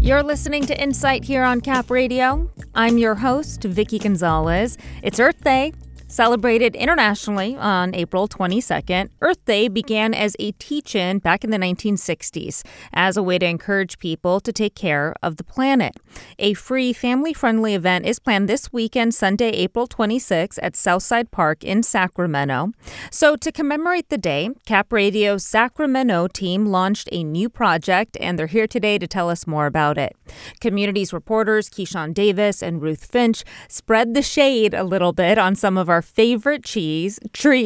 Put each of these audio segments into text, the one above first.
You're listening to Insight here on Cap Radio. I'm your host, Vicky Gonzalez. It's Earth Day, celebrated internationally on April 22nd. Earth Day began as a teach-in back in the 1960s as a way to encourage people to take care of the planet. A free, family-friendly event is planned this weekend, Sunday, April 26th at Southside Park in Sacramento. So to commemorate the day, Cap Radio's Sacramento team launched a new project, and they're here today to tell us more about it. Communities reporters Keyshawn Davis and Ruth Finch spread the shade a little bit on some of our favorite trees,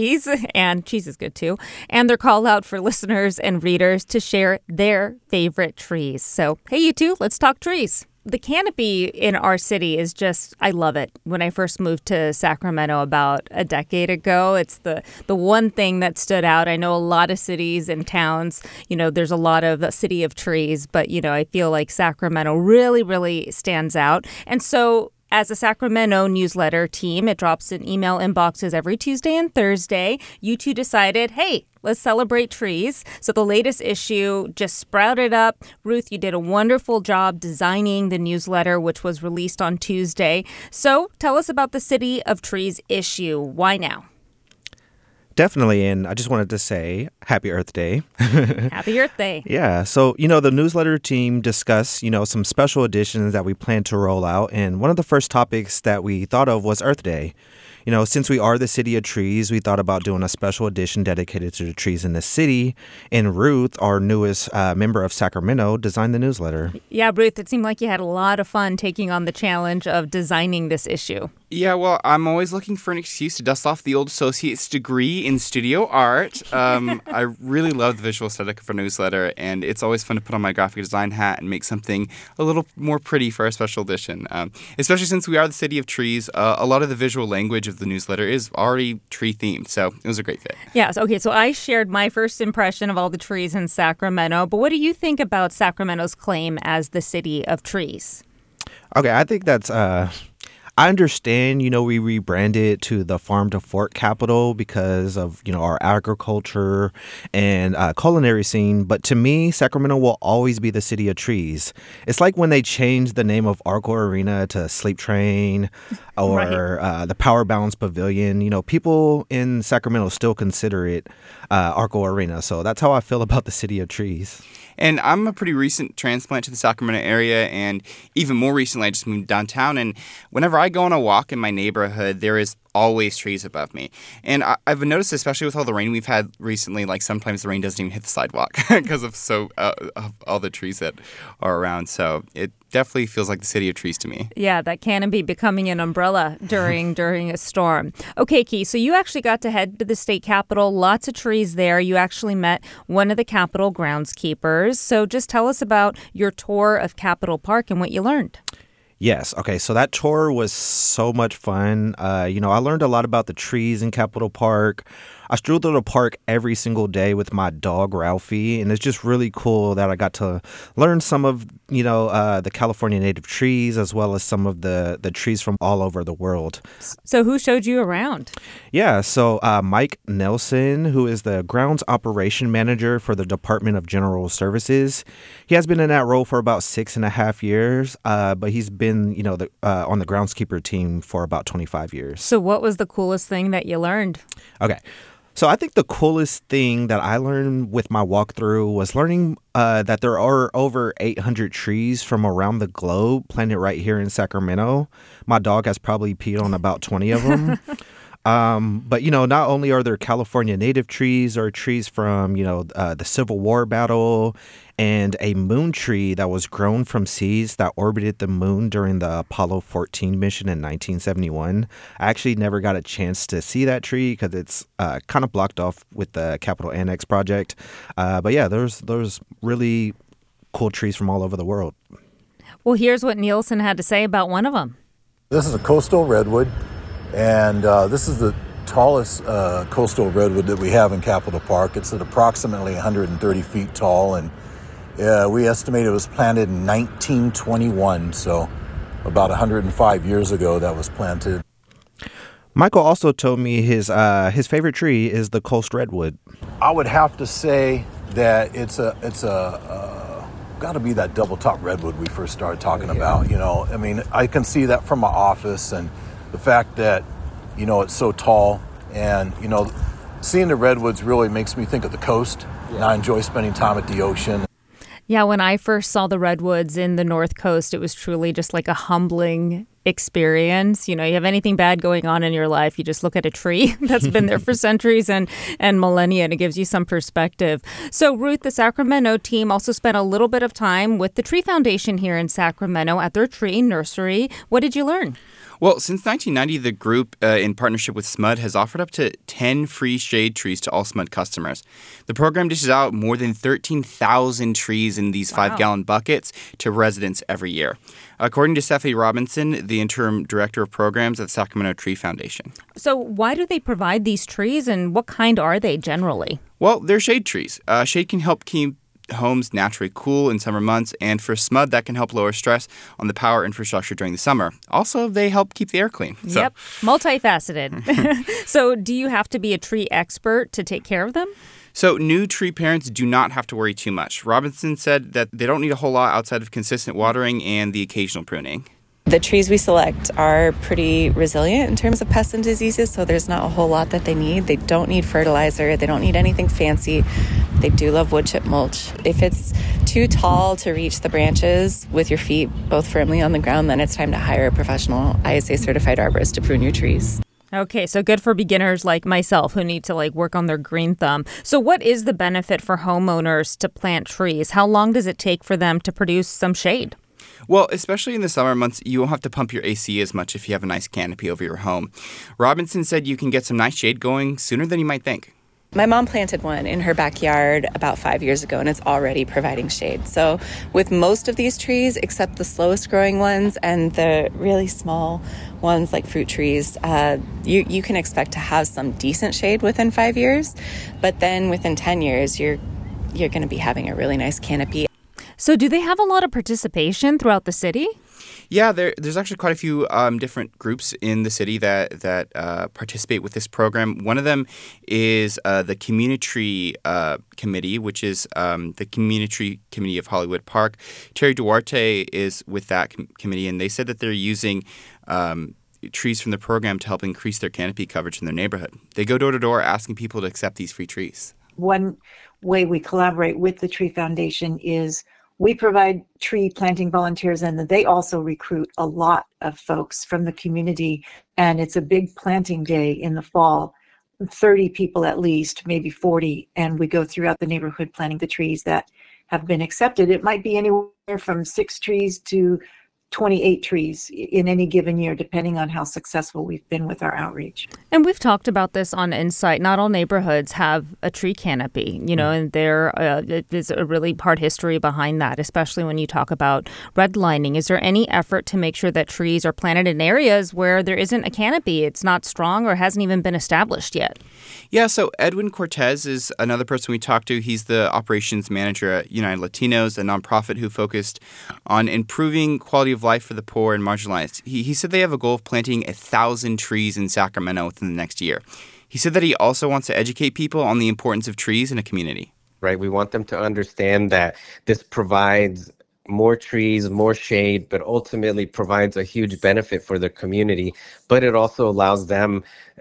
and cheese is good too, and their call out for listeners and readers to share their favorite trees. So, hey, you two, let's talk trees. The canopy in our city is just, I love it. When I first moved to Sacramento about a decade ago, it's the one thing that stood out. I know a lot of cities and towns, there's a lot of city of trees, but, I feel like Sacramento really, really stands out. And so as a Sacramento newsletter team, it drops in email inboxes every Tuesday and Thursday. You two decided, hey, let's celebrate trees. So the latest issue just sprouted up. Ruth, you did a wonderful job designing the newsletter, which was released on Tuesday. So tell us about the City of Trees issue. Why now? Definitely, and I just wanted to say Happy Earth Day. Happy Earth Day. Yeah, so, the newsletter team discussed, some special editions that we plan to roll out, and one of the first topics that we thought of was Earth Day. Since we are the City of Trees, we thought about doing a special edition dedicated to the trees in the city, and Ruth, our newest member of Sacramento, designed the newsletter. Yeah, Ruth, it seemed like you had a lot of fun taking on the challenge of designing this issue. Yeah, well, I'm always looking for an excuse to dust off the old associate's degree in studio art. I really love the visual aesthetic of a newsletter, and it's always fun to put on my graphic design hat and make something a little more pretty for our special edition. Especially since we are the City of Trees, a lot of the visual language of the newsletter is already tree-themed, so it was a great fit. Yes, okay, so I shared my first impression of all the trees in Sacramento, but what do you think about Sacramento's claim as the City of Trees? Okay, I think that's I understand, we rebranded to the farm to fork capital because of, our agriculture and culinary scene. But to me, Sacramento will always be the City of Trees. It's like when they changed the name of Arco Arena to Sleep Train or the Power Balance Pavilion. People in Sacramento still consider it Arco Arena. So that's how I feel about the City of Trees. And I'm a pretty recent transplant to the Sacramento area, and even more recently, I just moved downtown. And whenever I go on a walk in my neighborhood, there is always trees above me. And I've noticed, especially with all the rain we've had recently, like sometimes the rain doesn't even hit the sidewalk because of all the trees that are around. So it definitely feels like the City of Trees to me. Yeah, that canopy becoming an umbrella during a storm. Okay, Key, so you actually got to head to the state capitol. Lots of trees there. You actually met one of the Capitol groundskeepers. So just tell us about your tour of Capitol Park and what you learned. Yes. Okay. So that tour was so much fun. I learned a lot about the trees in Capitol Park. I strolled through the park every single day with my dog, Ralphie, and it's just really cool that I got to learn some of, the California native trees as well as some of the trees from all over the world. So who showed you around? Yeah, so Mike Nelson, who is the grounds operation manager for the Department of General Services. He has been in that role for about 6.5 years, but he's been, on the groundskeeper team for about 25 years. So what was the coolest thing that you learned? Okay. So I think the coolest thing that I learned with my walkthrough was learning that there are over 800 trees from around the globe planted right here in Sacramento. My dog has probably peed on about 20 of them. But, not only are there California native trees or trees from, the Civil War battle and a moon tree that was grown from seeds that orbited the moon during the Apollo 14 mission in 1971. I actually never got a chance to see that tree because it's kind of blocked off with the Capitol Annex project. But yeah, there's really cool trees from all over the world. Well, here's what Nielsen had to say about one of them. This is a coastal redwood, and this is the tallest coastal redwood that we have in Capitol Park. It's at approximately 130 feet tall, and we estimate it was planted in 1921, so about 105 years ago that was planted. Michael also told me his favorite tree is the coast redwood. I would have to say that it's a got to be that double top redwood we first started talking about. I mean, I can see that from my office, and the fact that, it's so tall, and, seeing the redwoods really makes me think of the coast. And I enjoy spending time at the ocean. Yeah, when I first saw the redwoods in the North Coast, it was truly just like a humbling experience. You have anything bad going on in your life, you just look at a tree that's been there for centuries and millennia, and it gives you some perspective. So, Ruth, the Sacramento team also spent a little bit of time with the Tree Foundation here in Sacramento at their tree nursery. What did you learn? Well, since 1990, the group, in partnership with SMUD, has offered up to 10 free shade trees to all SMUD customers. The program dishes out more than 13,000 trees in these 5-gallon buckets to residents every year, according to Stephanie Robinson, the interim director of programs at the Sacramento Tree Foundation. So why do they provide these trees, and what kind are they generally? Well, they're shade trees. Shade can help keep homes naturally cool in summer months, and for SMUD, that can help lower stress on the power infrastructure during the summer. Also, they help keep the air clean. Yep, multifaceted. So do you have to be a tree expert to take care of them? So new tree parents do not have to worry too much. Robinson said that they don't need a whole lot outside of consistent watering and the occasional pruning. The trees we select are pretty resilient in terms of pests and diseases, so there's not a whole lot that they need. They don't need fertilizer. They don't need anything fancy. They do love wood chip mulch. If it's too tall to reach the branches with your feet both firmly on the ground, then it's time to hire a professional ISA-certified arborist to prune your trees. Okay, so good for beginners like myself who need to work on their green thumb. So what is the benefit for homeowners to plant trees? How long does it take for them to produce some shade? Well, especially in the summer months, you won't have to pump your AC as much if you have a nice canopy over your home. Robinson said you can get some nice shade going sooner than you might think. My mom planted one in her backyard about 5 years ago, and it's already providing shade. So with most of these trees, except the slowest growing ones and the really small ones like fruit trees, you can expect to have some decent shade within 5 years. But then within 10 years, you're going to be having a really nice canopy. So do they have a lot of participation throughout the city? Yeah, there's actually quite a few different groups in the city that participate with this program. One of them is the Community Committee, which is the Community Committee of Hollywood Park. Terry Duarte is with that committee, and they said that they're using trees from the program to help increase their canopy coverage in their neighborhood. They go door to door asking people to accept these free trees. One way we collaborate with the Tree Foundation is we provide tree planting volunteers, and they also recruit a lot of folks from the community. And it's a big planting day in the fall, 30 people at least, maybe 40. And we go throughout the neighborhood planting the trees that have been accepted. It might be anywhere from 6 trees to 28 trees in any given year, depending on how successful we've been with our outreach. And we've talked about this on Insight. Not all neighborhoods have a tree canopy, and there is a really hard history behind that, especially when you talk about redlining. Is there any effort to make sure that trees are planted in areas where there isn't a canopy? It's not strong or hasn't even been established yet. Yeah, so Edwin Cortez is another person we talked to. He's the operations manager at United Latinos, a nonprofit who focused on improving quality of life for the poor and marginalized. He said they have a goal of planting 1,000 trees in Sacramento within the next year. He said that he also wants to educate people on the importance of trees in a community. Right, we want them to understand that this provides more trees, more shade, but ultimately provides a huge benefit for the community. But it also allows them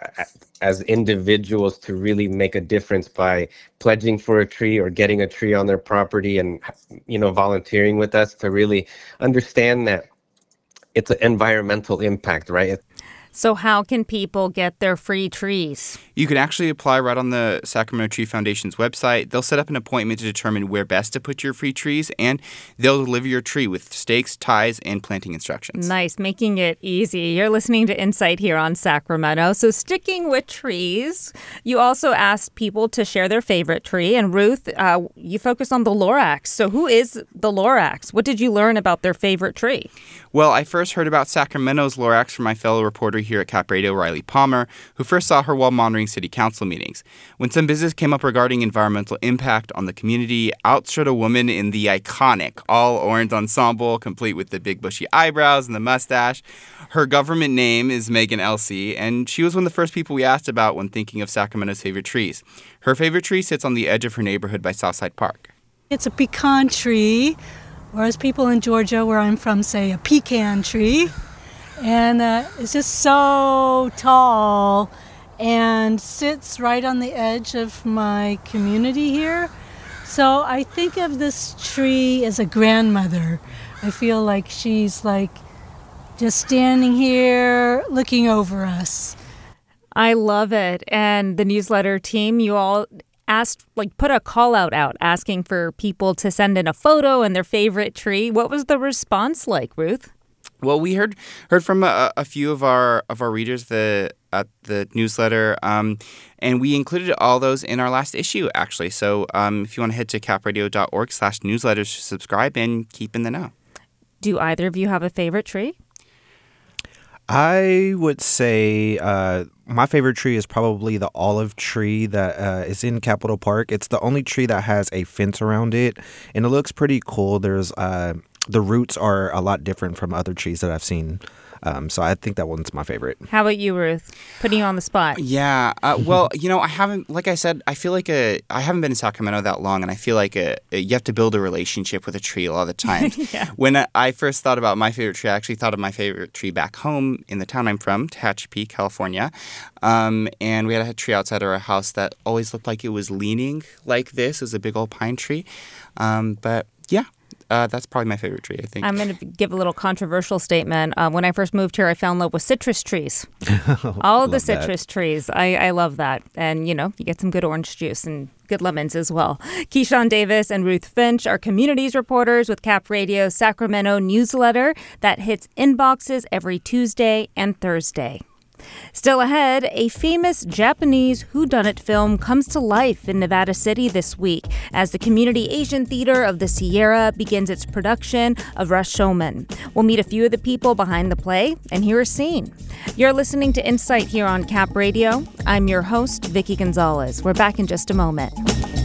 as individuals to really make a difference by pledging for a tree or getting a tree on their property and, volunteering with us to really understand that it's an environmental impact, right? So how can people get their free trees? You can actually apply right on the Sacramento Tree Foundation's website. They'll set up an appointment to determine where best to put your free trees, and they'll deliver your tree with stakes, ties, and planting instructions. Nice, making it easy. You're listening to Insight here on Sacramento. So sticking with trees, you also asked people to share their favorite tree. And Ruth, you focused on the Lorax. So who is the Lorax? What did you learn about their favorite tree? Well, I first heard about Sacramento's Lorax from my fellow reporter here at Cap Radio, Riley Palmer, who first saw her while monitoring city council meetings. When some business came up regarding environmental impact on the community, out strode a woman in the iconic all-orange ensemble, complete with the big bushy eyebrows and the mustache. Her government name is Megan Elsey, and she was one of the first people we asked about when thinking of Sacramento's favorite trees. Her favorite tree sits on the edge of her neighborhood by Southside Park. It's a pecan tree. or as people in Georgia, where I'm from, say a pecan tree. And it's just so tall and sits right on the edge of my community here. So I think of this tree as a grandmother. I feel like she's like just standing here looking over us. I love it. And the newsletter team, you all put a call out asking for people to send in a photo and their favorite tree. What was the response like, Ruth? Well, we heard from a few of our readers at the newsletter, and we included all those in our last issue, actually. So if you want to head to capradio.org/newsletters to subscribe and keep in the know. Do either of you have a favorite tree? I would say my favorite tree is probably the olive tree that is in Capitol Park. It's the only tree that has a fence around it, and it looks pretty cool. There's the roots are a lot different from other trees that I've seen. So I think that one's my favorite. How about you, Ruth? Putting you on the spot. Yeah. Well, I haven't, like I said, I feel like I haven't been in Sacramento that long, and I feel like you have to build a relationship with a tree a lot of the time. Yeah. When I first thought about my favorite tree, I actually thought of my favorite tree back home in the town I'm from, Tehachapi, California. And we had a tree outside our house that always looked like it was leaning like this. It was a big old pine tree. But yeah. That's probably my favorite tree, I think. I'm going to give a little controversial statement. When I first moved here, I fell in love with citrus trees. All of the citrus trees. I love that. And, you get some good orange juice and good lemons as well. Keyshawn Davis and Ruth Finch are communities reporters with Cap Radio's Sacramento newsletter that hits inboxes every Tuesday and Thursday. Still ahead, a famous Japanese whodunit film comes to life in Nevada City this week as the Community Asian Theater of the Sierra begins its production of Rashomon. We'll meet a few of the people behind the play and hear a scene. You're listening to Insight here on Cap Radio. I'm your host, Vicki Gonzalez. We're back in just a moment.